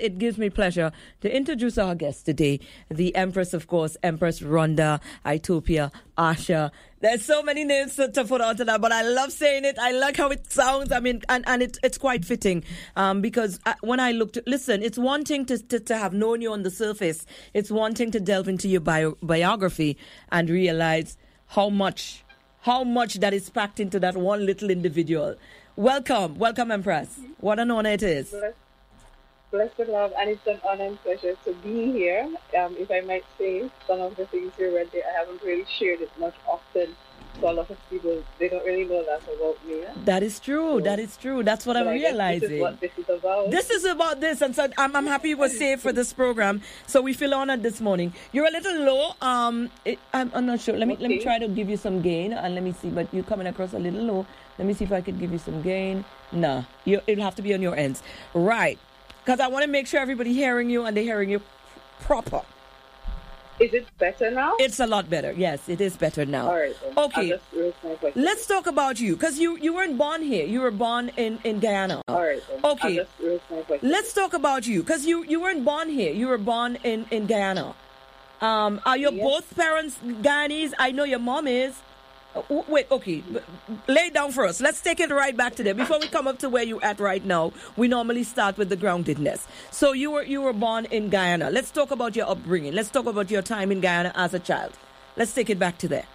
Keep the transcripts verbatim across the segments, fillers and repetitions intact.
it gives me pleasure to introduce our guest today, the Empress, of course, Empress Rhonda Itopia Asha. There's so many names to, to put onto that, but I love saying it. I like how it sounds. I mean, and, and it, it's quite fitting um, because I, when I looked, listen, it's one thing to, to, to have known you on the surface. It's one thing to delve into your bio, biography and realize how much, how much that is packed into that one little individual. Welcome, welcome, Empress. What an honor it is. Bless, blessed love, and it's an honor and pleasure to be here. Um, if I might say, some of the things you read there, I haven't really shared it much often. So a lot of people, they don't really know that about me. Yeah? That is true. So, that is true. That's what I'm realizing. This is what this is about. This is about this, and so I'm, I'm happy you were safe for this program. So we feel honored this morning. You're a little low. Um, it, I'm, I'm not sure. Let me okay. let me try to give you some gain, and let me see. But you're coming across a little low. Let me see if I could give you some gain. Nah, you, it'll have to be on your ends, right? Because I want to make sure everybody hearing you and they're hearing you proper. Is it better now? It's a lot better. Yes, it is better now. All right. Then. Okay. Let's talk about you, because you, you weren't born here. You were born in, in Guyana. All right. Then. Okay. Let's talk about you, because you, you weren't born here. You were born in, in Guyana. Um, are your yes. both parents Guyanese? I know your mom is. Wait, okay. Lay it down for us. Let's take it right back to there. Before we come up to where you're at right now, we normally start with the groundedness. So you were you were born in Guyana. Let's talk about your upbringing. Let's talk about your time in Guyana as a child. Let's take it back to there.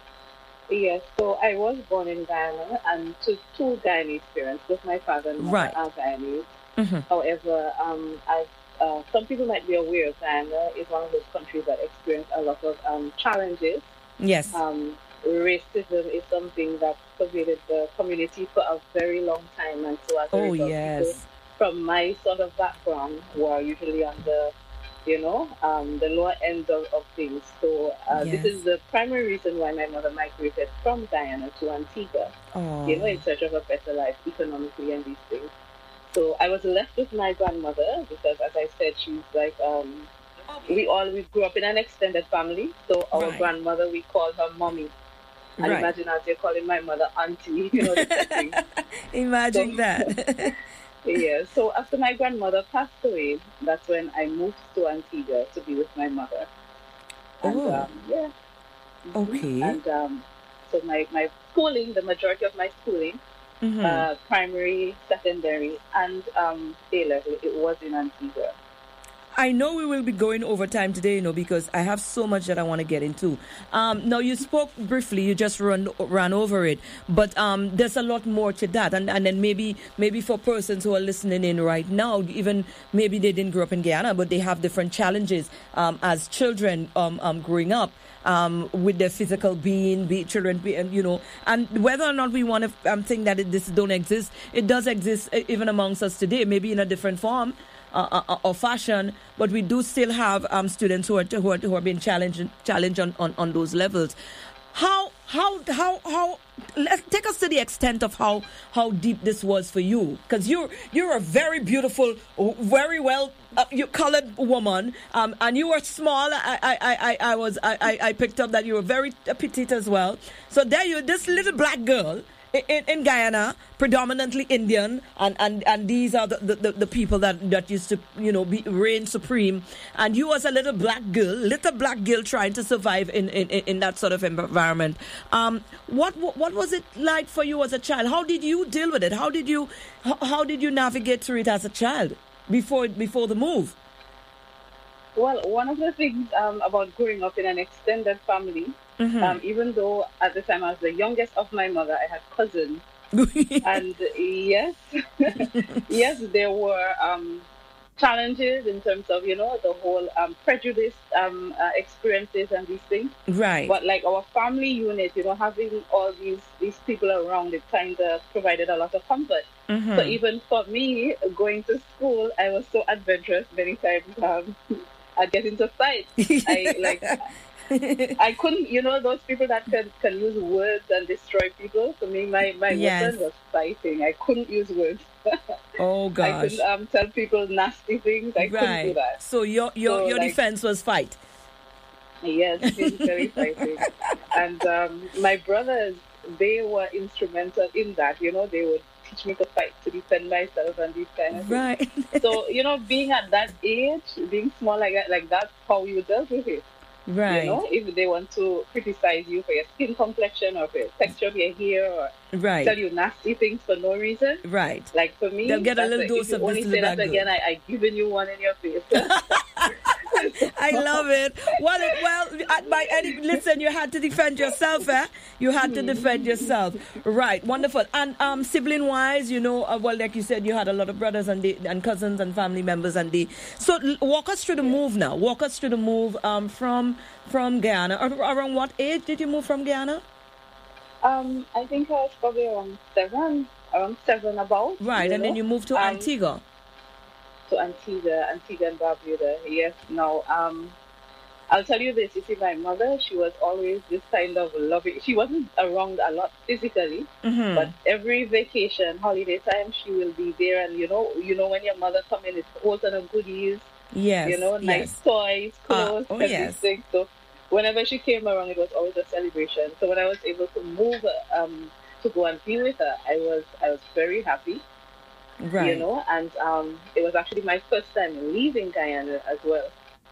Yes, so I was born in Guyana, and to two Guyanese parents, both my father and mother right. are Guyanese. Mm-hmm. However, um, as uh, some people might be aware, Guyana is one of those countries that experience a lot of um, challenges. Yes. Um, racism is something that pervaded the community for a very long time, and so as a oh result, yes from my sort of background who are usually on the you know um the lower end of, of things, so uh, yes. this is the primary reason why my mother migrated from Guyana to Antigua, oh. you know in search of a better life economically and these things. So I was left with my grandmother because, as I said, she's like um we all we grew up in an extended family, so our right. grandmother, we call her mommy. And right. imagine as you're calling my mother auntie, you know, the setting. Imagine so, that. Yeah, so after my grandmother passed away, that's when I moved to Antigua to be with my mother. And, oh. Um, yeah. Okay. And um, so my, my schooling, the majority of my schooling, mm-hmm. uh, primary, secondary, and um, A-level, it was in Antigua. I know we will be going over time today, you know, because I have so much that I want to get into. Um, now, you spoke briefly, you just run, ran over it, but um, there's a lot more to that. And, and then maybe maybe for persons who are listening in right now, even maybe they didn't grow up in Guyana, but they have different challenges um, as children um, um, growing up. Um, with their physical being, be children, be, you know, and whether or not we want to um, think that it, this don't exist, it does exist even amongst us today, maybe in a different form. Uh, uh, or fashion, but we do still have um, students who are who are who are being challenged challenged on, on, on those levels. How how how how? Let's take us to the extent of how how deep this was for you, because you're you're a very beautiful, very well uh, you colored woman, um, and you were small. I I I, I was I, I picked up that you were very petite as well. So there you, this little black girl. In, in Guyana, predominantly Indian, and, and, and these are the, the, the people that, that used to, you know, be reign supreme. And you as a little black girl, little black girl trying to survive in, in, in that sort of environment. Um, what, what what was it like for you as a child? How did you deal with it? How did you how, how did you navigate through it as a child before before the move? Well, one of the things um, about growing up in an extended family, mm-hmm. um, even though at the time I was the youngest of my mother, I had cousins. And yes, yes, there were um, challenges in terms of, you know, the whole um, prejudice um, uh, experiences and these things. Right. But like our family unit, you know, having all these, these people around, it kind of provided a lot of comfort. Mm-hmm. So even for me, going to school, I was so adventurous many times. Um, I'd get into fights. I like I couldn't, you know, those people that can, can use words and destroy people. For me, my, my yes. weapon was fighting. I couldn't use words. Oh, gosh. I couldn't um, tell people nasty things. I right. couldn't do that. So your your, so, your like, defense was fight. Yes, very fighting. And um, my brothers, they were instrumental in that. You know, they would teach me to fight, to defend myself and these kind of right. things. So, you know, being at that age, being small like that, like that's how you dealt with it. Right. You know, if they want to criticize you for your skin complexion or for your texture of your hair or right. tell you nasty things for no reason. Right. Like for me, they'll get a little like, dose if of you only this say that good. again, I, I given you one in your face. I love it. Well, it, well, at my any listen, you had to defend yourself, eh? You had to defend yourself, right? Wonderful. And um, sibling wise, you know, uh, well, like you said, you had a lot of brothers and the, and cousins and family members, and the so walk us through the move now. Walk us through the move um from from Guyana. Around what age did you move from Guyana? Um, I think I was probably around seven, around seven about. Right, and know? then you moved to um, Antigua. To Antigua, Antigua and Barbuda. Yes. Now, um, I'll tell you this. You see, my mother, she was always this kind of loving. She wasn't around a lot physically, mm-hmm. but every vacation, holiday time, she will be there. And you know, you know, when your mother come in, it's all kind of goodies. Yes. You know, nice yes. toys, clothes, uh, oh, everything. Yes. So whenever she came around, it was always a celebration. So when I was able to move, um, to go and be with her, I was, I was very happy. Right. You know, and um, it was actually my first time leaving Guyana as well.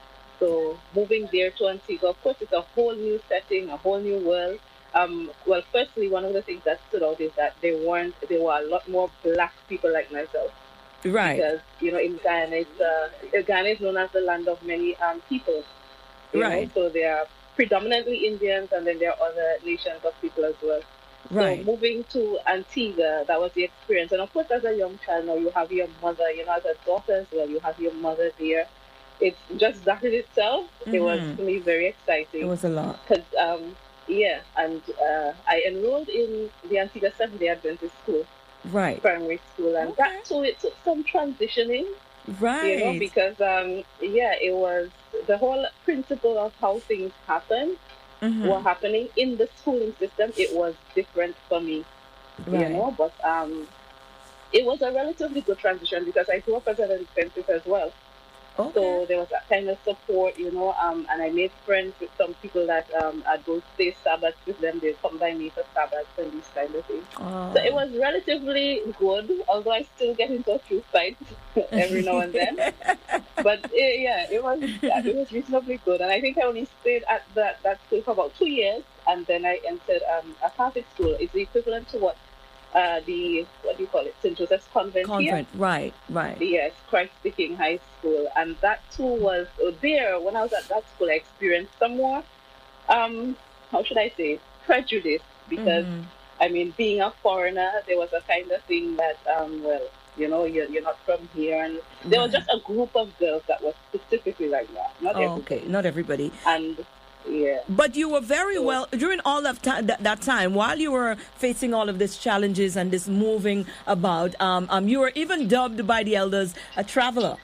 So moving there to Antigua, of course, it's a whole new setting, a whole new world. Um, well, firstly, one of the things that stood out is that there weren't, there were a lot more black people like myself. Right. Because, you know, in Guyana, it's, uh, Guyana is known as the land of many um, people. Right. Know? So there are predominantly Indians, and then there are other nations of people as well. Right. So moving to Antigua, that was the experience. And of course, as a young child, now you have your mother, you know, as a daughter as well, you have your mother there. It's just that in itself, mm-hmm. it was for me very exciting. It was a lot. Because, um, yeah, and uh, I enrolled in the Antigua Seventh-day Adventist School. Right. Primary school. And okay. that, so it took some transitioning. Right. You know, because, um, yeah, it was the whole principle of how things happen. Mm-hmm. were happening in the schooling system. It was different for me, right. you know, but um, it was a relatively good transition because I grew up as an Adventist as well. Okay. So there was that kind of support, you know, um, and I made friends with some people that um, I'd go stay Sabbath with them. They'd come by me for Sabbath and these kind of things. Oh. So it was relatively good, although I still get into a few fights every now and then. But it, yeah, it was yeah, it was reasonably good. And I think I only stayed at that, that school for about two years, and then I entered um, a Catholic school. It's the equivalent to what Uh, the, what do you call it, Saint Joseph's Convent, Convent here. right, right. Yes, Christ the King High School. And that too was uh, there. When I was at that school, I experienced some more, um, how should I say, prejudice. Because, mm-hmm. I mean, being a foreigner, there was a kind of thing that, um, well, you know, you're, you're not from here. And there right. was just a group of girls that was specifically like that. Not oh, everybody. okay, not everybody. And... yeah. But you were very well during all of ta- that, that time while you were facing all of these challenges and this moving about. Um, um, you were even dubbed by the elders a traveler.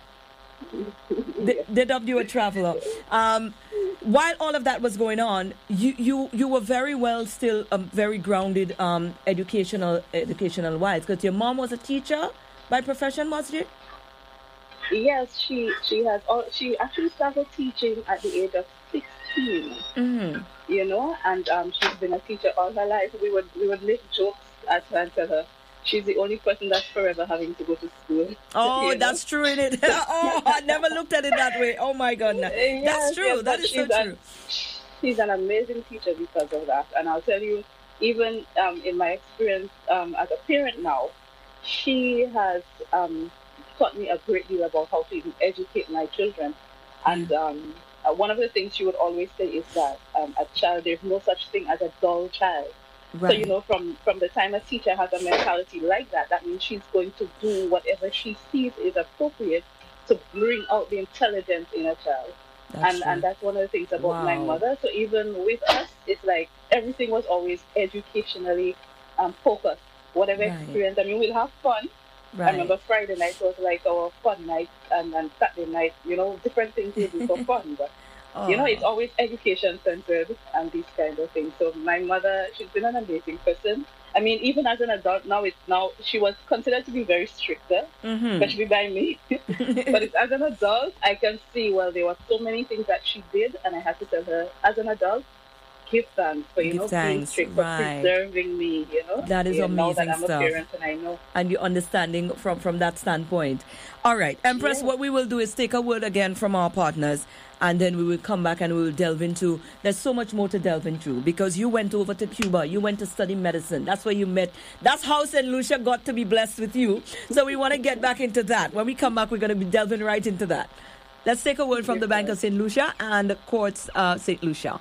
they, they dubbed you a traveler. Um, while all of that was going on, you you, you were very well still um, very grounded um, educational educational wise because your mom was a teacher by profession, was she? Yes, she she has. All, she actually started teaching at the age of sixteen. Mm-hmm. You know, and um, she's been a teacher all her life. We would we would make jokes at her and tell her she's the only person that's forever having to go to school. Oh, you know? That's true, isn't it? Oh, I never looked at it that way. Oh my goodness, yes, that's true. Yes, that is so a, true. She's an amazing teacher because of that, and I'll tell you, even um, in my experience um, as a parent now, she has um, taught me a great deal about how to even educate my children, and. Um, Uh, one of the things she would always say is that um, a child, there's no such thing as a dull child. Right. So, you know, from, from the time a teacher has a mentality like that, that means she's going to do whatever she sees is appropriate to bring out the intelligence in a child. That's and and that's one of the things about wow. my mother. So even with us, it's like everything was always educationally um, focused. Whatever right. experience, I mean, we'll have fun. Right. I remember Friday night was like our fun night, and, and Saturday night, you know, different things we do for fun. But, oh. you know, it's always education-centered and these kind of things. So my mother, she's been an amazing person. I mean, even as an adult now, it's now she was considered to be very stricter, mm-hmm. especially by me. But it's, as an adult, I can see, well, there were so many things that she did, and I had to tell her, as an adult, give thanks for, you give know, thanks. being strict, for right. preserving me, you know. That is yeah, amazing now that I'm stuff. a parent and I know. And you're understanding from, from that standpoint. All right, Empress, Yeah. what we will do is take a word again from our partners, and then we will come back and we will delve into, there's so much more to delve into, because you went over to Cuba, you went to study medicine. That's where you met. That's how Saint Lucia got to be blessed with you. So we want to get back into that. When we come back, we're going to be delving right into that. Let's take a word from the Bank of Saint Lucia and Courts uh, Saint Lucia.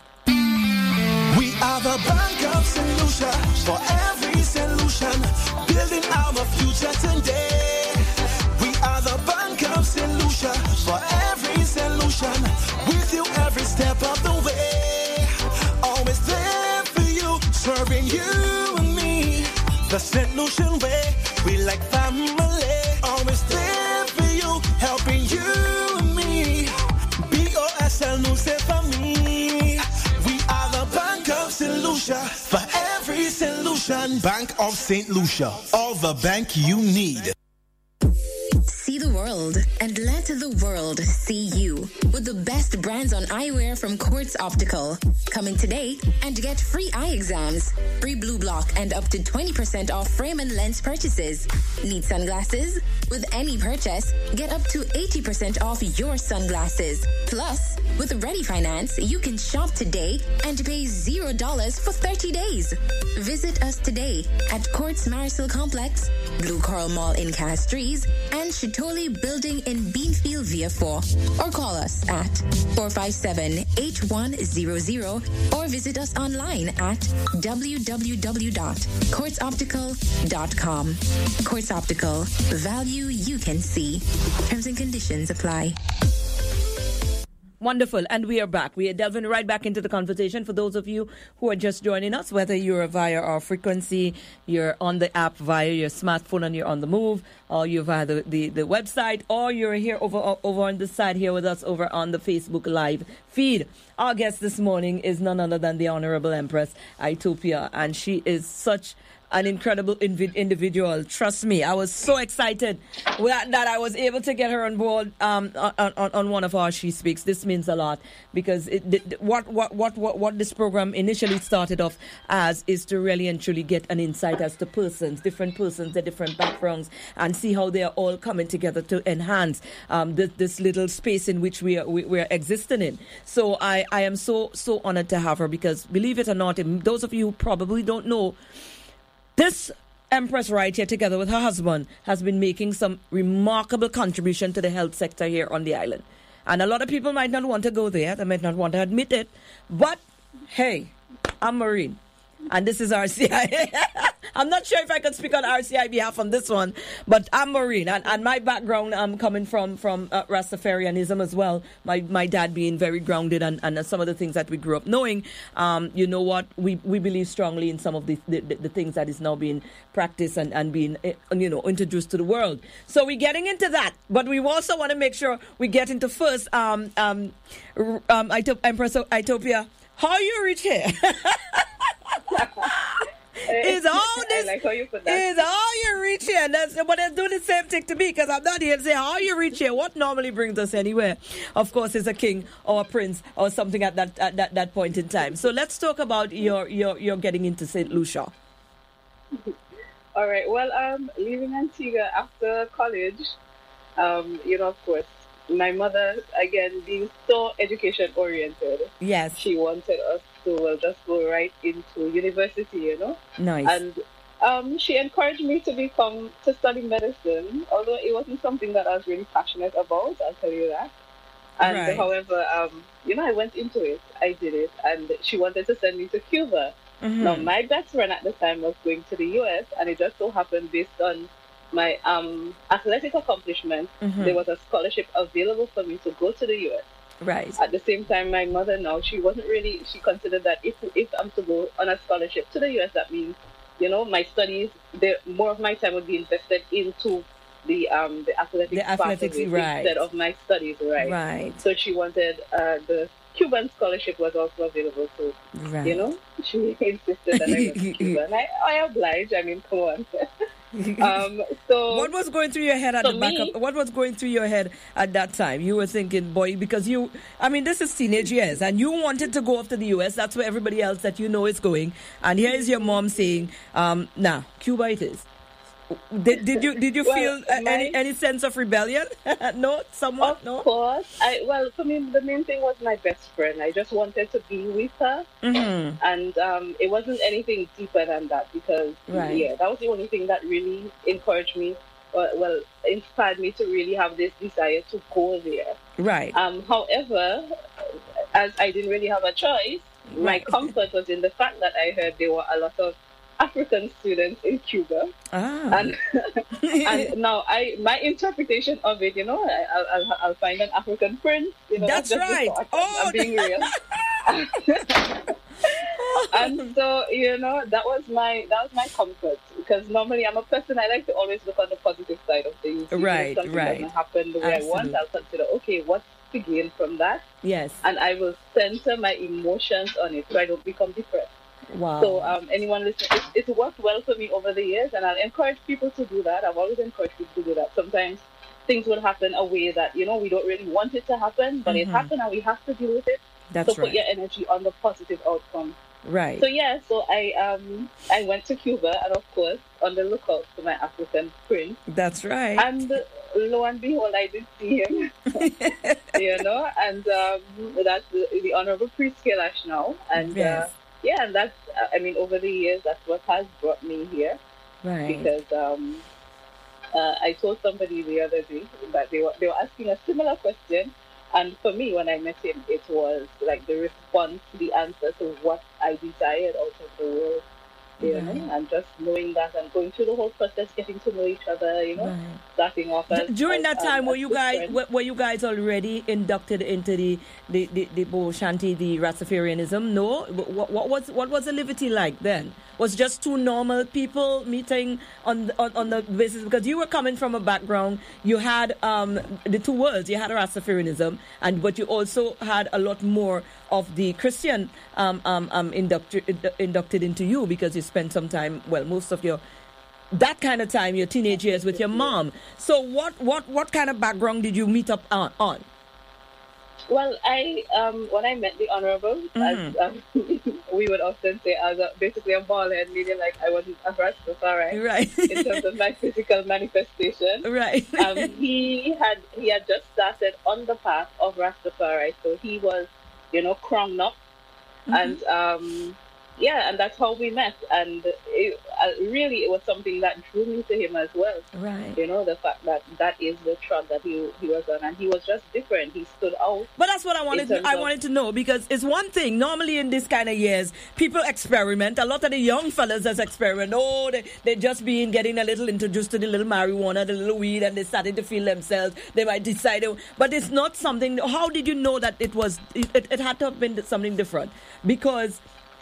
We are the Bank of Saint Lucia, for every solution, building our future today. We are the Bank of Saint Lucia, for every solution, with you every step of the way. Always there for you, serving you and me. The Saint Lucian way, we like family. Always there for you, helping you and me. B O S L nous c'est famille. We are the Bank of Saint Lucia, for every solution. Bank of Saint Lucia, all the bank you need. See the world and let the world see you with the best brands on eyewear from Quartz Optical. Come in today and get free eye exams, free blue block, and up to twenty percent off frame and lens purchases. Need sunglasses? With any purchase, get up to eighty percent off your sunglasses. Plus, with Ready Finance, you can shop today and pay zero dollars for thirty days. Visit us today at Quartz Marisol Complex, Blue Coral Mall in Castries, and Chitoli Building in Beanfield Via four, or call us at four five seven, eight one zero zero or visit us online at w w w dot quartz optical dot com. Quartz Optical, value you can see. Terms and conditions apply. Wonderful. And we are back. We are delving right back into the conversation. For those of you who are just joining us, whether you're via our frequency, you're on the app via your smartphone and you're on the move, or you're via the, the, the website, or you're here over, over on the side here with us over on the Facebook Live feed. Our guest this morning is none other than the Honorable Empress Itopia, and she is such an incredible invi- individual. Trust me, I was so excited that, that I was able to get her on board um, on, on, on one of our She Speaks. This means a lot, because it, the, what, what, what, what, what this program initially started off as is to really and truly get an insight as to persons, different persons, their different backgrounds, and see how they are all coming together to enhance um, this, this little space in which we are, we, we are existing in. So I, I am so, so honored to have her, because believe it or not, those of you who probably don't know, this Empress right here, together with her husband, has been making some remarkable contribution to the health sector here on the island. And a lot of people might not want to go there. They might not want to admit it. But, hey, I'm Marine. And this is R C I. I'm not sure if I can speak on R C I behalf on this one, but I'm Marine, and, and my background, I'm coming from from uh, Rastafarianism as well. My my dad being very grounded, and, and some of the things that we grew up knowing. Um, you know what? We we believe strongly in some of the the, the, the things that is now being practiced and, and being uh, you know introduced to the world. So we're getting into that, but we also want to make sure we get into first. Um um um Itop- Empress Itopia, how are you reach here? Is all this like how you put that. Is all you reach here? That's, but they do the same thing to me, because I'm not here to say how you reach here. What normally brings us anywhere, of course, is a king or a prince or something at that at that, that point in time. So let's talk about your your your getting into Saint Lucia. All right. Well, um, leaving Antigua after college, um, you know, of course, my mother, again, being so education oriented. Yes. She wanted us to well, just go right into university, you know. Nice. And um, she encouraged me to become to study medicine, although it wasn't something that I was really passionate about. I'll tell you that. And Right. however, um, you know, I went into it. I did it, and she wanted to send me to Cuba. Mhm. Now, my best friend at the time was going to the U S, and it just so happened, based on my um, athletic accomplishments, Mhm. there was a scholarship available for me to go to the U S. Right. At the same time, my mother now, she wasn't really, she considered that if if I'm to go on a scholarship to the U S, that means, you know, my studies, the more of my time would be invested into the um the athletics, The part of athletics, it right. instead of my studies, right? Right. So she wanted, uh, the Cuban scholarship was also available, so, Right. you know, she insisted that I go to Cuba. And I, I obliged, I mean, come on. Um, so what was going through your head at the back me, of, what was going through your head at that time? You were thinking, boy, because you, I mean, this is teenage years, and you wanted to go off to the U S. That's where everybody else that you know is going. And here is your mom saying, um, nah, Cuba it is. Did, did you did you well, feel uh, my, any any sense of rebellion? No, somewhat. Of no. course, I well for me the main thing was my best friend. I just wanted to be with her, mm-hmm. and um, it wasn't anything deeper than that because right. yeah, that was the only thing that really encouraged me. Or, well, inspired me to really have this desire to go there. Right. Um. However, as I didn't really have a choice, right. my comfort was in the fact that I heard there were a lot of African students in Cuba, ah. and and now I my interpretation of it, you know, I, I'll I'll find an African prince. You know, that's right. Oh, I'm being real. And so you know that was my that was my comfort because normally I'm a person I like to always look on the positive side of things. Right, if something right. doesn't happen the way Absolutely. I want, I'll consider okay, what's to gain from that? Yes. And I will center my emotions on it so I don't become depressed. Wow. So um, anyone listening, it, it's worked well for me over the years, and I'll encourage people to do that. I've always encouraged people to do that. Sometimes things will happen a way that, you know, we don't really want it to happen, but mm-hmm. it happened and we have to deal with it. That's so right. put your energy on the positive outcome. Right. So yeah, so I um I went to Cuba, and of course on the lookout for my African prince. That's right. And lo and behold, I did see him. You know, and um, that's the, the Honorable Priest Kailash now, and. Yes. Uh, Yeah, and that's, I mean, over the years, that's what has brought me here. Right. Because um, uh, I told somebody the other day that they were, they were asking a similar question. And for me, when I met him, it was like the response, the answer to what I desired out of the world. You right. know, and just knowing that and going through the whole process, getting to know each other, you know, right. starting off as, during as, that time, um, were you guys were, were you guys already inducted into the the the, the Bo Shanti, the Rastafarianism? No, what, what was what was the liberty like then? Was just two normal people meeting on on, on the basis because you were coming from a background, you had um the two worlds, you had Rastafarianism, and but you also had a lot more of the Christian um um, um inducted inducted into you because you spent some time, well, most of your that kind of time, your teenage years with your mom. So what what what kind of background did you meet up on? on? Well, I um when I met the Honorable, mm-hmm. as, um, we would often say as a, basically a ballhead, meaning like I wasn't a Rastafari, right? In terms of my physical manifestation, right? um, he had he had just started on the path of Rastafari, so he was, you know, crowned up, mm-hmm. and um. Yeah, and that's how we met, and it, uh, really it was something that drew me to him as well. Right. You know, the fact that that is the track that he he was on, and he was just different. He stood out. But that's what I wanted. To, I of, wanted to know because it's one thing. Normally in this kind of years, people experiment. A lot of the young fellas just experiment. Oh, they they just been getting a little introduced to the little marijuana, the little weed, and they started to feel themselves. They might decide, but it's not something. How did you know that it was? It, it had to have been something different because.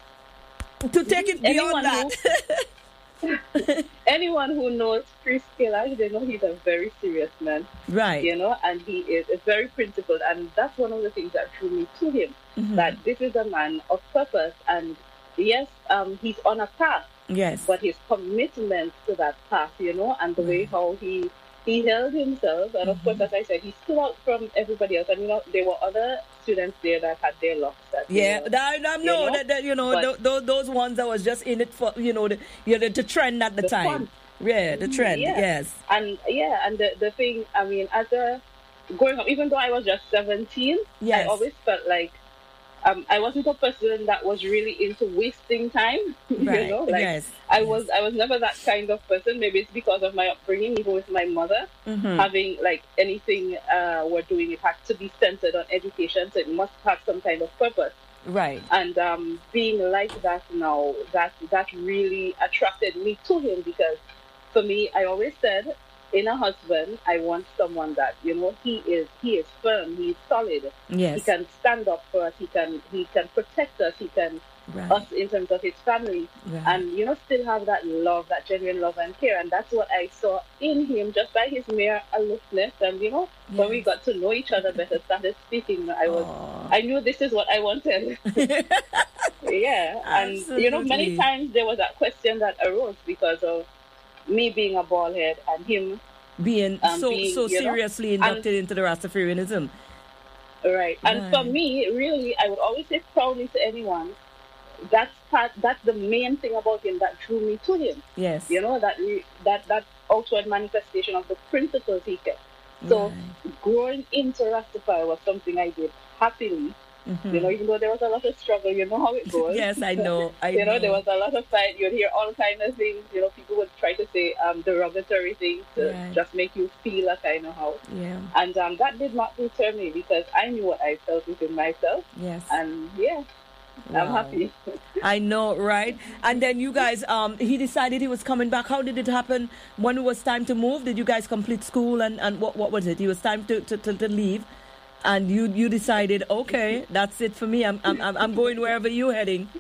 To take it beyond anyone that. Who, anyone who knows Priest Kailash, they know he's a very serious man. Right. You know, and he is, is very principled. And that's one of the things that drew me to him. Mm-hmm. That this is a man of purpose. And yes, um, he's on a path. Yes. But his commitment to that path, you know, and the mm-hmm. way how he he held himself. And of mm-hmm. course, as I said, he stood out from everybody else. And, you know, there were other students there that had their locks. That, yeah, you know, that, I know, you know? That, that, you know, but, those, those ones that was just in it for, you know, the, you know, the trend at the, the time. Fun. Yeah, the trend, yeah. yes. And, yeah, and the, the thing, I mean, as a, growing up, even though I was just seventeen, yes. I always felt like um, I wasn't a person that was really into wasting time. Right. You know, like yes. I yes. was, I was never that kind of person. Maybe it's because of my upbringing, even with my mother, mm-hmm. having like anything uh, we're doing, it has to be centered on education, so it must have some kind of purpose. Right. And um, being like that now, that that really attracted me to him because, for me, I always said, in a husband, I want someone that, you know, he is he is firm, he is solid. Yes. He can stand up for us, he can he can protect us, he can right. us in terms of his family. Right. And, you know, still have that love, that genuine love and care. And that's what I saw in him just by his mere aloofness. And, you know, yes. when we got to know each other better, started speaking, I was Aww. I knew this is what I wanted. Yeah. And, Absolutely. you know, many times there was that question that arose because of me being a bald head and him being um, so being, so seriously know, inducted and, into the Rastafarianism. Right. And right. for me, really, I would always say proudly to anyone, that's part, that's the main thing about him that drew me to him. Yes. You know, that that that outward manifestation of the principles he kept. So right. growing into Rastafari was something I did happily. Mm-hmm. You know, even though there was a lot of struggle, you know how it goes. Yes, I know. I you know, know, there was a lot of fight. You'd hear all kinds of things. You know, people would try to say um, derogatory things to right. just make you feel a kind of how. Yeah. And um, that did not deter me because I knew what I felt within myself. Yes. And yeah. Wow. I'm happy. I know, right? And then you guys, um, he decided he was coming back. How did it happen? When it was time to move, did you guys complete school and, and what what was it? It was time to, to, to, to leave, and you you decided, okay, that's it for me. I'm I'm I'm going wherever you're heading.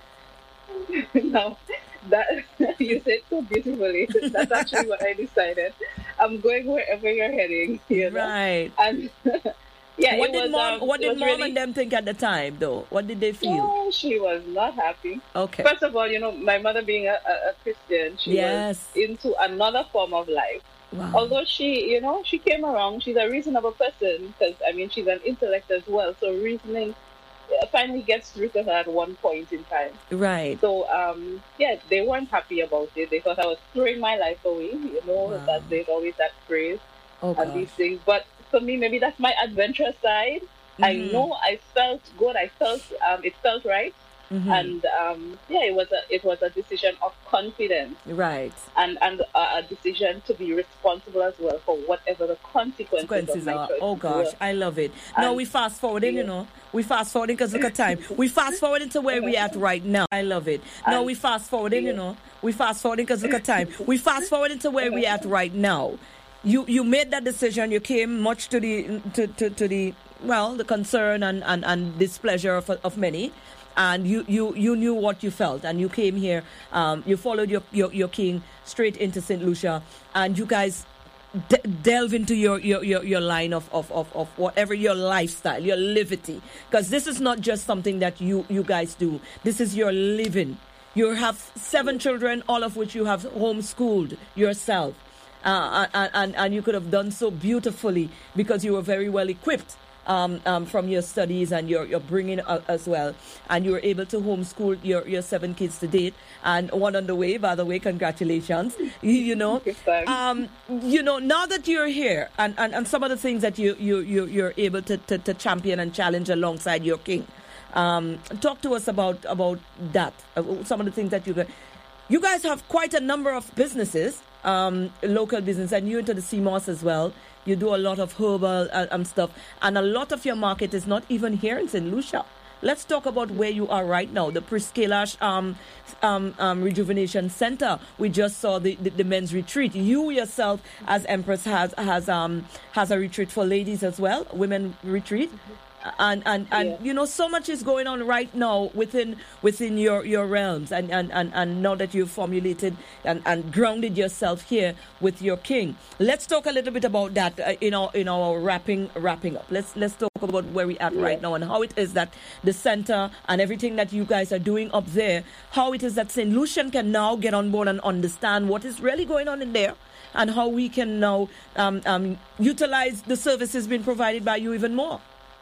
No, that you said so beautifully. That's actually what I decided. I'm going wherever you're heading. You know? Right. And. Yeah, what it did was, mom? um, What did mom really... and them think at the time, though? What did they feel? Oh, she was not happy. Okay. First of all, you know, my mother being a, a, a Christian, she yes. was into another form of life. Wow. Although she, you know, she came around. She's a reasonable person because I mean, she's an intellect as well. So reasoning finally gets through to her at one point in time. Right. So um, yeah, they weren't happy about it. They thought I was throwing my life away. You know, wow. that there's always that phrase oh, and gosh. these things, but. For me, maybe that's my adventurous side. Mm-hmm. I know I felt good. I felt um, it felt right, mm-hmm. and um, yeah, it was a it was a decision of confidence, right, and and a, a decision to be responsible as well for whatever the consequences, consequences of my are. choice Oh gosh, were. I love it. Now we fast forwarding, yeah. you know, we fast forwarding because look at time. We fast forwarding to where we at right now. I love it. Now we fast forwarding, yeah. you know, we fast forwarding because look at time. We fast forwarding to where we at right now. You you made that decision. You came much to the to, to, to the well the concern and, and, and displeasure of of many, and you, you, you knew what you felt, and you came here. Um, you followed your, your, your king straight into Saint Lucia, and you guys de- delve into your, your, your, your line of, of, of, of whatever your lifestyle, your livity, because this is not just something that you, you guys do. This is your living. You have seven children, all of which you have homeschooled yourself. Uh, and, and, and you could have done so beautifully because you were very well equipped um, um, from your studies and your, your bringing uh, as well. And you were able to homeschool your, your seven kids to date. And one on the way, by the way, congratulations. You, you know, um, you know, now that you're here and, and, and some of the things that you, you, you, you're able to, to, to champion and challenge alongside your king. Um, talk to us about, about that, uh, some of the things that you got. You guys have quite a number of businesses. Um, local business, and you into the C M O S as well. You do a lot of herbal uh, um, stuff, and a lot of your market is not even here in Saint Lucia. Let's talk about where you are right now, the Prince Kailash um, um, um, Rejuvenation Center. We just saw the, the, the men's retreat. You yourself, as Empress, has has um has a retreat for ladies as well, women retreat. And and, and yeah. you know, so much is going on right now within within your, your realms, and, and, and, and now that you've formulated and, and grounded yourself here with your king. Let's talk a little bit about that uh, in our in our wrapping wrapping up. Let's let's talk about where we're at yeah. right now and how it is that the center and everything that you guys are doing up there, how it is that Saint Lucian can now get on board and understand what is really going on in there, and how we can now um, um, utilize the services being provided by you even more.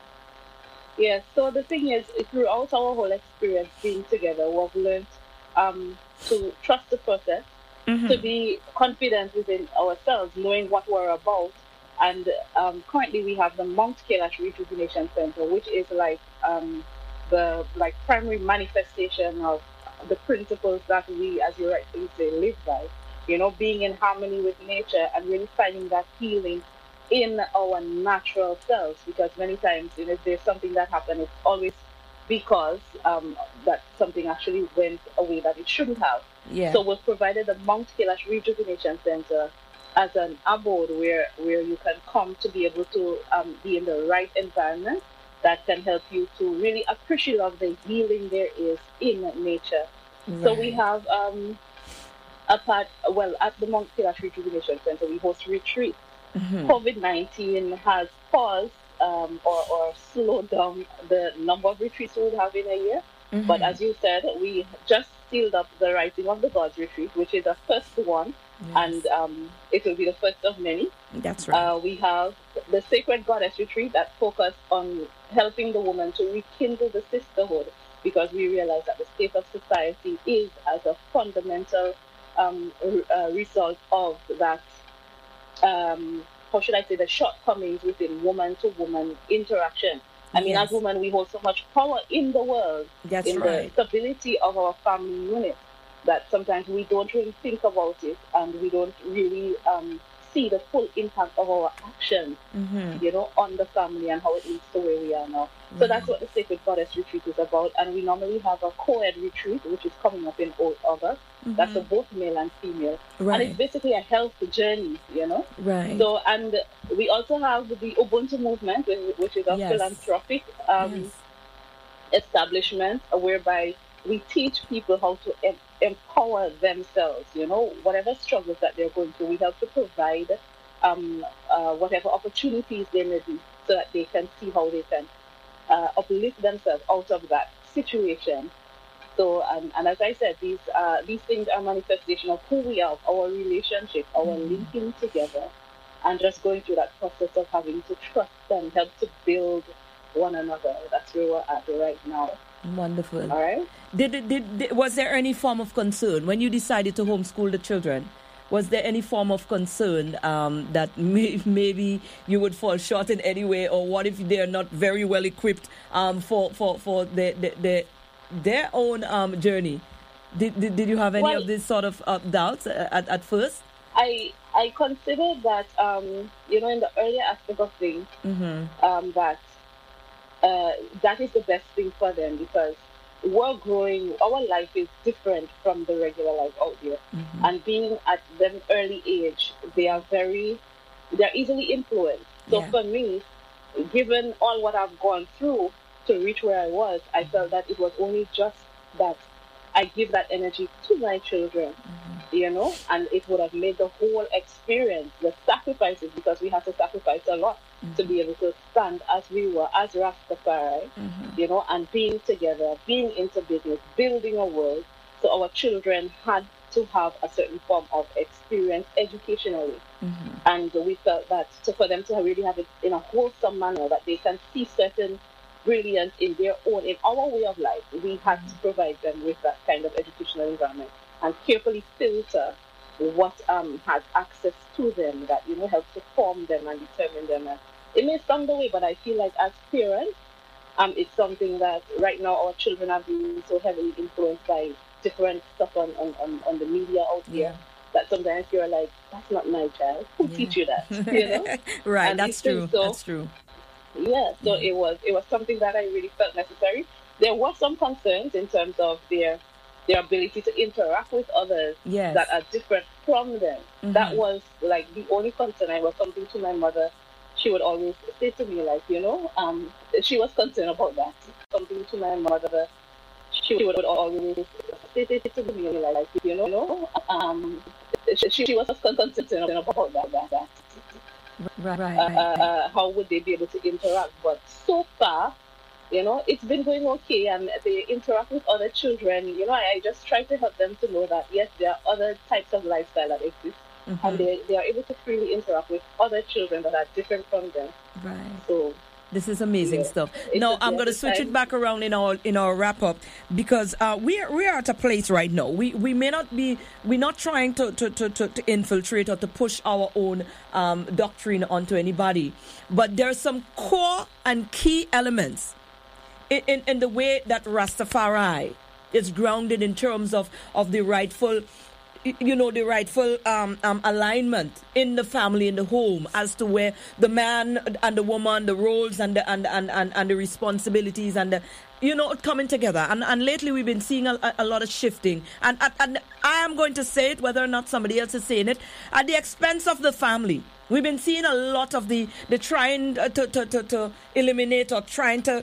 Yeah, so the thing is, throughout our whole experience being together, we've learned um, to trust the process, mm-hmm. to be confident within ourselves, knowing what we're about. And um, currently we have the Mount Kailash Rejuvenation Center, which is like um, the like primary manifestation of the principles that we, as you rightly say, live by. You know, being in harmony with nature and really finding that healing in our natural selves, because many times, you know, if there's something that happened, it's always because um, that something actually went away that it shouldn't have. Yeah. So we've provided the Mount Kailash Rejuvenation Center as an abode where, where you can come to be able to um, be in the right environment that can help you to really appreciate of the healing there is in nature. Right. So we have um, a part, well, at the Mount Kailash Rejuvenation Center, we host retreats. Mm-hmm. COVID nineteen has paused um, or, or slowed down the number of retreats we would have in a year. Mm-hmm. But as you said, we just sealed up the Writing of the Gods retreat, which is the first one, yes. and um, it will be the first of many. That's right. Uh, we have the Sacred Goddess retreat that focused on helping the woman to rekindle the sisterhood, because we realize that the state of society is as a fundamental um, uh, result of that, um, how should I say, the shortcomings within woman-to-woman interaction. I mean, yes. as women, we hold so much power in the world, That's in right. the stability of our family unit, that sometimes we don't really think about it, and we don't really um, see the full impact of our actions, mm-hmm. you know, on the family and how it leads to where we are now. Mm-hmm. So that's what the Sacred Goddess retreat is about. And we normally have a co-ed retreat, which is coming up in August. Mm-hmm. That's for both male and female. Right. And it's basically a health journey, you know. Right. So, and we also have the Ubuntu movement, which is a yes. philanthropic um, yes. establishment whereby we teach people how to em- empower themselves, you know, whatever struggles that they're going through. We help to provide um, uh, whatever opportunities they may be, so that they can see how they can uh, uplift themselves out of that situation. So, um, and as I said, these uh, these things are manifestation of who we are, our relationship, our mm. linking together, and just going through that process of having to trust and help to build one another. That's where we're at right now. Wonderful. All right. Did, did, did, was there any form of concern when you decided to homeschool the children? Was there any form of concern um, that may, maybe you would fall short in any way, or what if they're not very well equipped um, for for for the, the, the, their own um, journey? Did, did did you have any well, of these sort of uh, doubts at, at first? I I considered that um, you know, in the earlier aspect of things, mm-hmm. um, that. Uh, that is the best thing for them, because we're growing, our life is different from the regular life out there. Mm-hmm. And being at them early age, they are very, they're easily influenced. So yeah. for me, given all what I've gone through to reach where I was, I mm-hmm. felt that it was only just that I give that energy to my children, mm-hmm. you know, and it would have made the whole experience, the sacrifices, because we had to sacrifice a lot. Mm-hmm. to be able to stand as we were, as Rastafari, mm-hmm. you know, and being together, being into business, building a world. So our children had to have a certain form of experience educationally. Mm-hmm. And we felt that to, for them to really have it in a wholesome manner, that they can see certain brilliance in their own, in our way of life, we had mm-hmm. to provide them with that kind of educational environment and carefully filter what um has access to them, that, you know, helps to form them and determine them. And it may sound the way, but I feel like as parents, um, it's something that right now our children are being so heavily influenced by different stuff on, on, on, on the media out there, yeah. that sometimes you're like, that's not my child. Who yeah. teach you that? You know? Right, and that's true. So, that's true. Yeah, so mm-hmm. it was it was something that I really felt necessary. There were some concerns in terms of their their ability to interact with others yes. that are different from them. Mm-hmm. That was like the only concern. I was something to my mother. She would always say to me, like, you know, um, she was concerned about that. Something to my mother. She would always say to me, like, you know, um, she, she was concerned about that. that, that. Right, right, uh, right. Uh, uh, how would they be able to interact? But so far, you know, it's been going okay, and they interact with other children. You know, I, I just try to help them to know that, yes, there are other types of lifestyle that exist, mm-hmm. and they, they are able to freely interact with other children that are different from them. Right. So this is amazing yeah. stuff. It's Now I'm going to switch time. it back around in our in our wrap up, because uh, we are we are at a place right now. We we may not be we're not trying to to, to, to, to infiltrate or to push our own um, doctrine onto anybody, but there are some core and key elements in, in, in the way that Rastafari is grounded in terms of, of the rightful, you know, the rightful um, um, alignment in the family, in the home, as to where the man and the woman, the roles and the and and, and, and the responsibilities and the, you know, coming together. And and lately we've been seeing a, a lot of shifting. And, and and I am going to say it, whether or not somebody else is saying it, at the expense of the family. We've been seeing a lot of the the trying to to, to, to eliminate or trying to.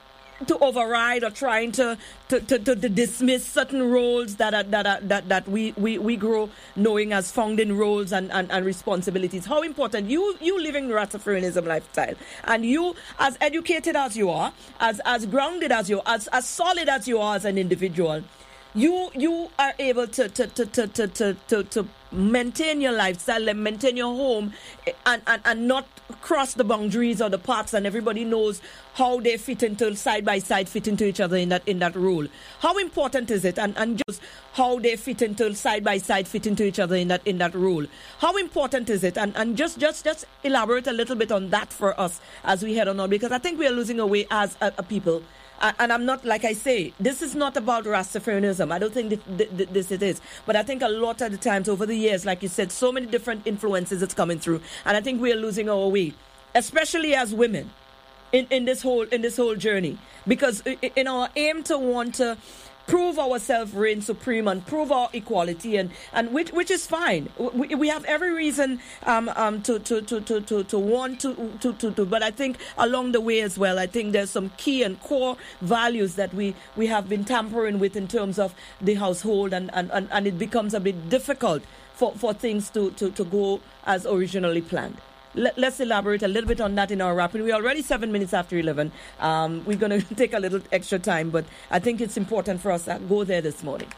to override or trying to to, to, to dismiss certain roles that are, that are, that that we, we, we grow knowing as founding roles and, and, and responsibilities. How important you you living Rastafarianism lifestyle, and you as educated as you are, as as grounded as you are, as as solid as you are as an individual, you you are able to to to to to to, to, to maintain your lifestyle and maintain your home and, and, and not cross the boundaries or the paths, and everybody knows how they fit into side by side fit into each other in that in that role. How important is it, and, and just how they fit into side by side fit into each other in that in that role? How important is it, and, and just just just elaborate a little bit on that for us as we head on on, because I think we are losing our way as a, a people. And I'm not, like I say, this is not about Rastafarianism. I don't think that this it is. But I think a lot of the times over the years, like you said, so many different influences that's coming through. And I think we are losing our way, especially as women in, in this whole in this whole journey. Because in our aim to want to prove ourselves reign supreme and prove our equality, and, and which which is fine. We, we have every reason um, um, to, to, to, to, to, to want to, to, to, to, but I think along the way as well, I think there's some key and core values that we, we have been tampering with in terms of the household, and, and, and, and it becomes a bit difficult for, for things to, to, to go as originally planned. Let's elaborate a little bit on that in our wrap. We're already seven minutes after eleven. Um, we're going to take a little extra time, but I think it's important for us to go there this morning.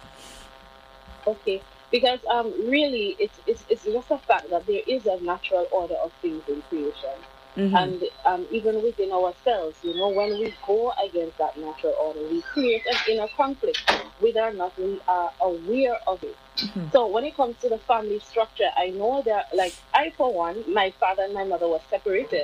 Okay, because um, really, it's, it's it's just a fact that there is a natural order of things in creation. Mm-hmm. And um, even within ourselves, you know, when we go against that natural order, we create an inner conflict, whether or not we are aware of it. Mm-hmm. So when it comes to the family structure, I know that, like, I, for one, my father and my mother were separated.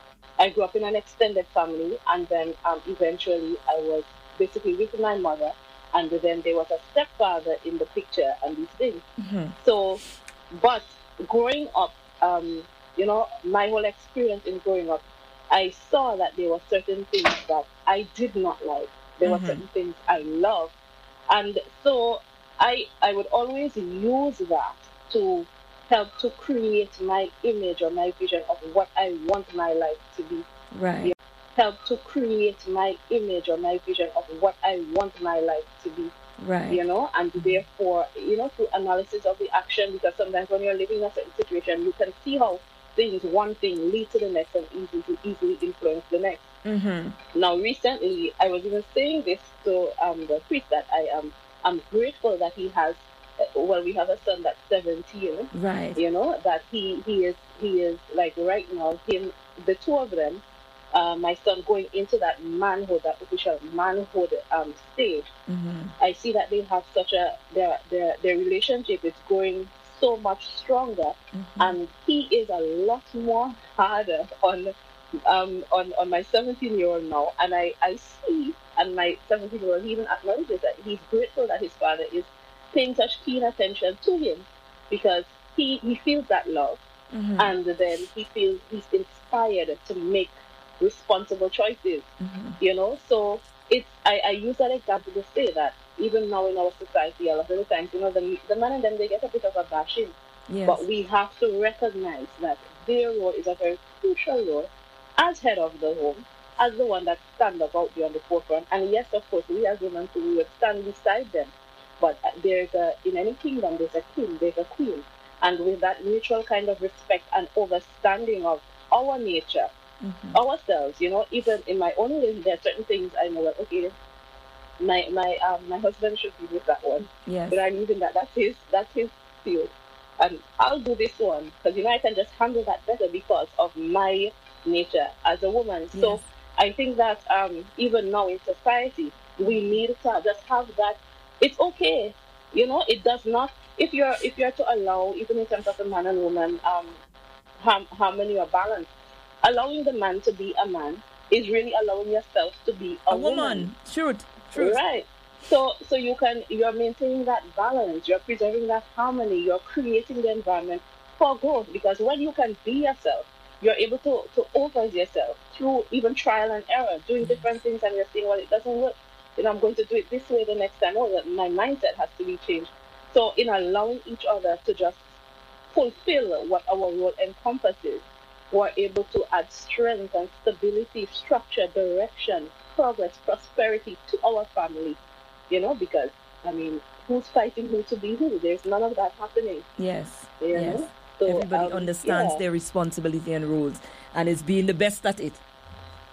I grew up in an extended family, and then um, eventually I was basically with my mother, and then there was a stepfather in the picture and these things. Mm-hmm. So, but growing up, um, you know, my whole experience in growing up, I saw that there were certain things that I did not like. There mm-hmm. were certain things I loved. And so I I would always use that to help to create my image or my vision of what I want my life to be. Right. You know, help to create my image or my vision of what I want my life to be. Right. You know, and therefore, you know, through analysis of the action, because sometimes when you're living in a certain situation, you can see how things, one thing lead to the next and easy to easily influence the next. Mm-hmm. Now, recently, I was even saying this to um, the priest that I am I'm grateful that he has, uh, well, we have a son that's seventeen. Right. You know, that he, he is, he is like right now, him, the two of them, uh, my son going into that manhood, that official manhood um, stage. Mm-hmm. I see that they have such a, their, their, their relationship is going so much stronger, mm-hmm. and he is a lot more harder on um on, on my seventeen year old now, and I, I see, and my seventeen year old even acknowledges that he's grateful that his father is paying such keen attention to him, because he, he feels that love, mm-hmm. and then he feels he's inspired to make responsible choices, mm-hmm. you know. So it's I, I use that example to say that even now in our society, a lot of the times, you know, the, the men and them, they get a bit of a bashing. Yes. But we have to recognize that their role is a very crucial role as head of the home, as the one that stands up out there on the forefront. And yes, of course, we as women too, we would stand beside them. But there's a, in any kingdom, there's a king, there's a queen. And with that mutual kind of respect and understanding of our nature, mm-hmm. ourselves, you know, even in my own life, there are certain things I know that, okay, my my um my husband should be with that one. Yes. But I'm using that. That's his. That's his field, and I'll do this one because you know I can just handle that better because of my nature as a woman. Yes. So I think that um even now in society we need to just have that. It's okay, you know. It does not. If you're if you're to allow, even in terms of the man and woman um harm, harmony or balance, allowing the man to be a man is really allowing yourself to be a, a woman. woman. Sure. Truth. Right. So so you can you're maintaining that balance, you're preserving that harmony, you're creating the environment for growth, because when you can be yourself, you're able to, to overcome yourself through even trial and error, doing different things, and you're saying, well, it doesn't work. You know, I'm going to do it this way the next time. Oh, that my mindset has to be changed. So in allowing each other to just fulfill what our role encompasses, we're able to add strength and stability, structure, direction, progress, prosperity to our family, you know, because, I mean, who's fighting who to be who? There's none of that happening. Yes, you yes. know? So, everybody um, understands yeah. their responsibility and roles and is being the best at it.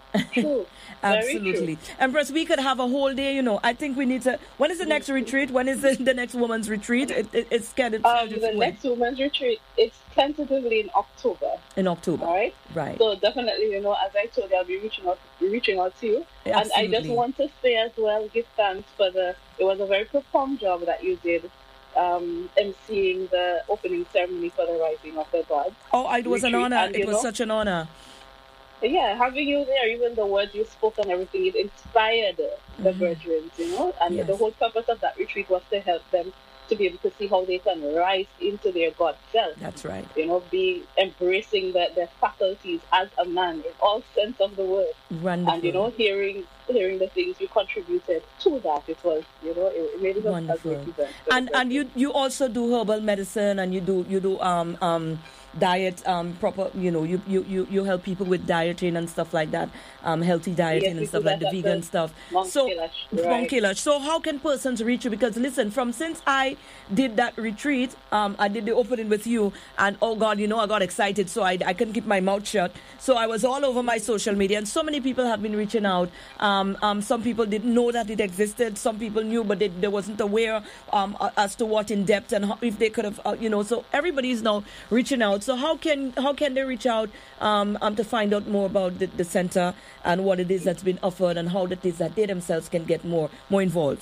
True. Absolutely. True. Empress, we could have a whole day, you know. I think we need to... When is the next retreat? When is the, the next woman's retreat? It, it, it's scheduled. Um, the next woman's retreat, it's tentatively in October. In October. All right? Right. So definitely, you know, as I told you, I'll be reaching out, reaching out to you. Absolutely. And I just want to say as well, give thanks for the... It was a very profound job that you did. Um, emceeing the opening ceremony for the Rising of the Gods. Oh, it was retreat. an honor. And, it was know, such an honor. Yeah, having you there, even the words you spoke and everything, it inspired the mm-hmm. brethren, you know. And yes. the whole purpose of that retreat was to help them to be able to see how they can rise into their God self. That's right. You know, be embracing the, their faculties as a man in all sense of the word. Wonderful. And, you know, hearing hearing the things you contributed to that, it was, you know, it, it made it wonderful. A great event. And and you you also do herbal medicine, and you do you do um um diet um proper, you know, you you you, you help people with dieting and stuff like that, um healthy dieting yes, and stuff like the vegan the stuff. Mount So Kailash, Mount right. Kailash. So how can persons reach you? Because listen, from since I did that retreat, um I did the opening with you, and oh God, you know, I got excited, so I I couldn't keep my mouth shut. So I was all over my social media, and so many people have been reaching out. Um um some people didn't know that it existed. Some people knew, but they, they wasn't aware um as to what in depth and how, if they could have uh, you know. So everybody is now reaching out. So how can how can they reach out um, um to find out more about the, the center and what it is that's been offered, and how it is that they themselves can get more more involved?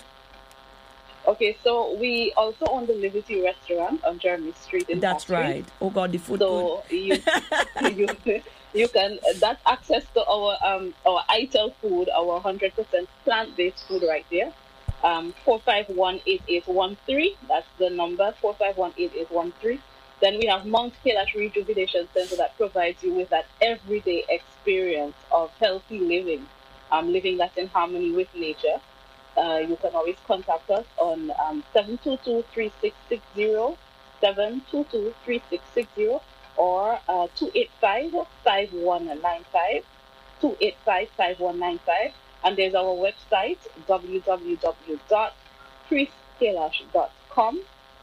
Okay, so we also own the Liberty Restaurant on Jeremy Street in That's Park Street. right. Oh God, the food. So you, you you can that's access to our um our I T E L food, our one hundred percent plant-based food right there. Um, four five one eight eight one three. That's the number, four five one eight eight one three. Then we have Mount Kailash Rejuvenation Center that provides you with that everyday experience of healthy living, um, living that's in harmony with nature. Uh, you can always contact us on um, seven two two, three six six zero, seven two two, three six six zero, or uh, two eight five, five one nine five, two eight five, five one nine five. And there's our website, w w w dot priest kailash dot com.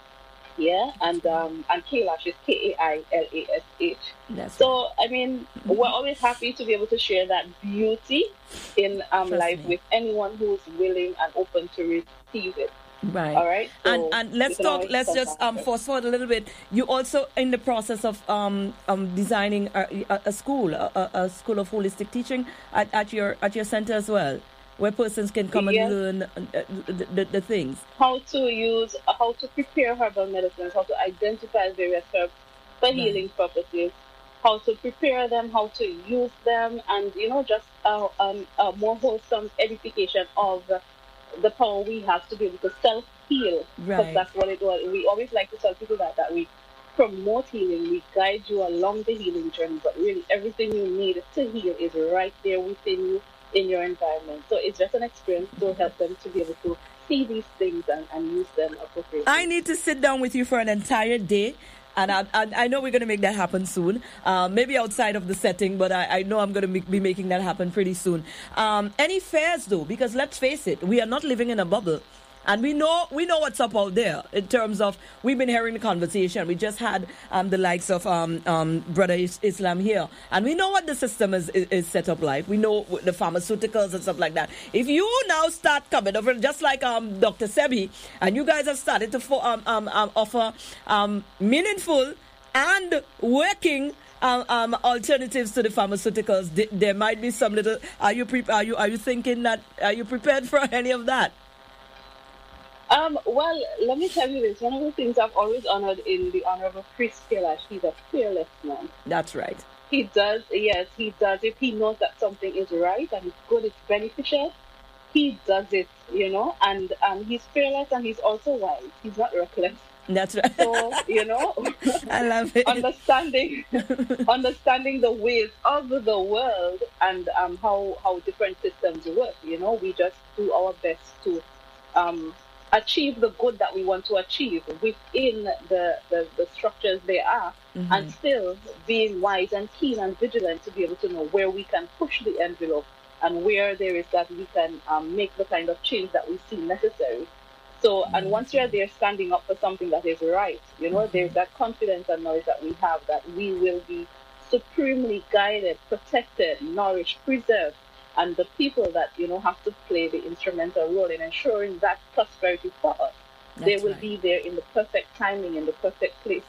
Yeah, and um, and Kailash is K A I L A S H. That's so, I mean, we're always happy to be able to share that beauty in um, life me. with anyone who's willing and open to receive it. Right. All right. So and and let's talk. Let's just um fast forward a little bit. You also in the process of um um designing a, a, a school, a, a school of holistic teaching at, at your at your center as well, where persons can come yes. and learn uh, the, the, the things. How to use, uh, how to prepare herbal medicines, how to identify various herbs for right. healing purposes, how to prepare them, how to use them, and, you know, just uh, um, a more wholesome edification of uh, the power we have to be able to self-heal. Because right. that's what it was. We always like to tell people that, that we promote healing, we guide you along the healing journey, but really everything you need to heal is right there within you, in your environment. So it's just an experience to help them to be able to see these things and, and use them appropriately. I need to sit down with you for an entire day, and I, I, I know we're going to make that happen soon. Uh, maybe outside of the setting, but I, I know I'm going to be making that happen pretty soon. Um, any fairs, though? Because let's face it, we are not living in a bubble. And we know we know what's up out there in terms of, we've been hearing the conversation. We just had um, the likes of um, um, Brother Islam here. And we know what the system is, is, is set up like. We know the pharmaceuticals and stuff like that. If you now start coming over, just like um, Doctor Sebi, and you guys have started to fo- um, um, um, offer um, meaningful and working Um, um, alternatives to the pharmaceuticals, th- there might be some little. Are you pre- are you are you thinking that? Are you prepared for any of that? Um, well, let me tell you this. One of the things I've always honored in the Honorable Priest Kailash, he's a fearless man. That's right. He does, yes, he does. If he knows that something is right and it's good, it's beneficial, he does it, you know. And um, he's fearless and he's also wise. He's not reckless. That's right. So, you know, I love it. Understanding, understanding the ways of the world and um, how, how different systems work, you know. We just do our best to um, achieve the good that we want to achieve within the, the, the structures they are, mm-hmm. and still being wise and keen and vigilant to be able to know where we can push the envelope and where there is that we can um, make the kind of change that we see necessary. So, and once you're there standing up for something that is right, you know, mm-hmm. there's that confidence and knowledge that we have that we will be supremely guided, protected, nourished, preserved, and the people that, you know, have to play the instrumental role in ensuring that prosperity for us. That's they will right. be there in the perfect timing, in the perfect place.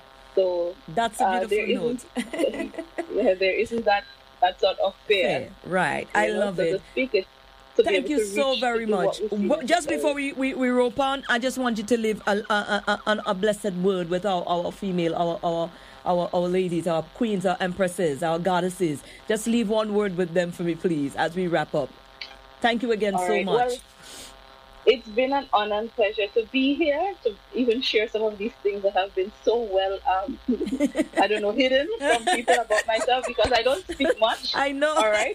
So that's a beautiful uh, there note. yeah, there isn't that, that sort of fear. Fair. Right. I know? love so it. To speak it to Thank you so very much. Just before we, we, we rope on, I just want you to leave a, a, a, a blessed word with our, our female, our, our our our ladies, our queens, our empresses, our goddesses. Just leave one word with them for me, please, as we wrap up. Thank you again All so right. much. Well, it's been an honor and pleasure to be here, to even share some of these things that have been so well, um, I don't know, hidden from people about myself, because I don't speak much. I know. All right.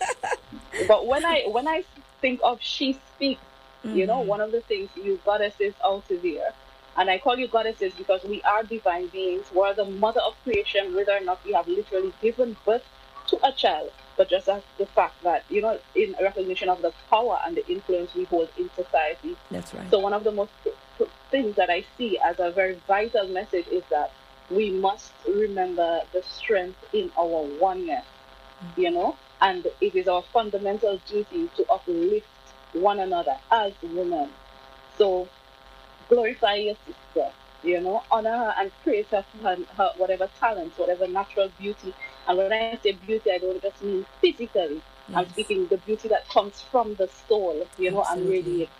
But when I when I think of She Speaks, mm-hmm. you know, one of the things, you goddesses out there, and I call you goddesses because we are divine beings. We're the mother of creation, whether or not we have literally given birth to a child, but just as the fact that, you know, in recognition of the power and the influence we hold in society. That's right. So one of the most things that I see as a very vital message is that we must remember the strength in our oneness, mm-hmm. you know, and it is our fundamental duty to uplift one another as women. So glorify your sister, you know, honor her and praise her for her, her whatever talents, whatever natural beauty. And when I say beauty, I don't just mean physically. Yes. I'm speaking the beauty that comes from the soul, you know, Absolutely. and radiate.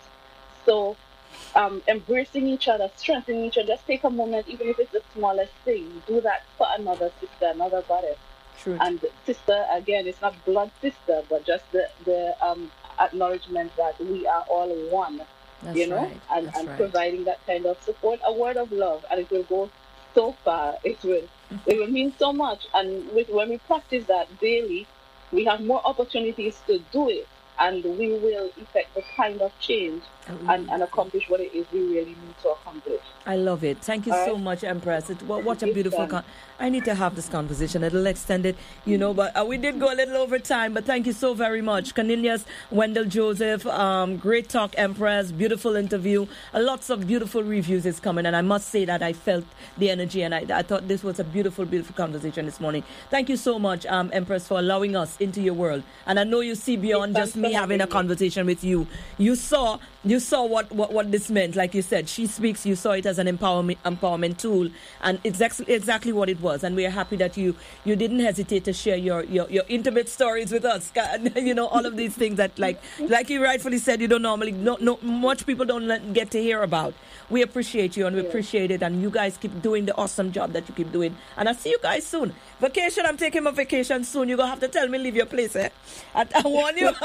So um, embracing each other, strengthening each other, just take a moment, even if it's the smallest thing. Do that for another sister, another goddess. True. And sister, again, it's not blood sister, but just the, the um, acknowledgement that we are all one. That's you know, right. and, That's and right. providing that kind of support, a word of love, and it will go so far. It will, it will mean so much. And with when we practice that daily, we have more opportunities to do it, and we will effect the kind of change and, and accomplish what it is we really need to accomplish. I love it. Thank you All so right. much, Empress. It, what, what a beautiful... Con- I need to have this conversation a little extended, you know, but uh, we did go a little over time, but thank you so very much. Cornelius, Wendell Joseph, um, great talk, Empress, beautiful interview. Uh, lots of beautiful reviews is coming, and I must say that I felt the energy, and I, I thought this was a beautiful, beautiful conversation this morning. Thank you so much, um, Empress, for allowing us into your world. And I know you see beyond just me having a conversation with you. You saw... You saw what, what, what this meant. Like you said, She Speaks, you saw it as an empowerment empowerment tool, and it's ex- exactly what it was. And we are happy that you, you didn't hesitate to share your, your, your intimate stories with us. You know, all of these things that, like like you rightfully said, you don't normally, no, no, much people don't get to hear about. We appreciate you, and we appreciate it. And you guys keep doing the awesome job that you keep doing. And I'll see you guys soon. Vacation, I'm taking my vacation soon. You're going to have to tell me, leave your place, eh? I, I warn you.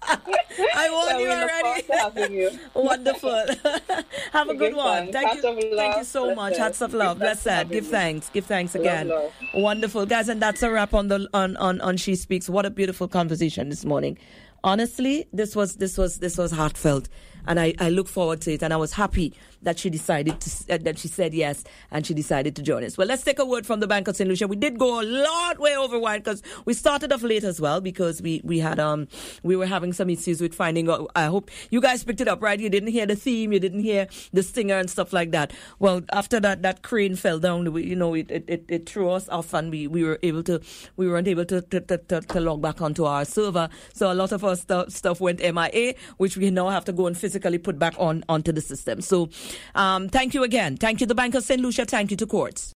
I warn you already. You. Wonderful. Have a good one. Thank Hats you. Thank you so much. Hats of love. Blessed. Give thanks. Give thanks again. Love, love. Wonderful, guys, and that's a wrap on the on, on, on She Speaks. What a beautiful conversation this morning. Honestly, this was this was this was heartfelt, and I, I look forward to it. And I was happy that she decided to uh, that she said yes, and she decided to join us. Well, let's take a word from the Bank of Saint Lucia. We did go a lot way over wide because we started off late as well because we we had um we were having some issues with finding out. I hope you guys picked it up, right? You didn't hear the theme, you didn't hear the stinger and stuff like that. Well, after that that crane fell down, we, you know, it, it it it threw us off, and we we were able to we weren't able to to, to, to, to log back onto our server. So a lot of our stuff stuff went M I A, which we now have to go and physically put back on onto the system. So um, thank you again. Thank you, the Bank of Saint Lucia. Thank you to Courts.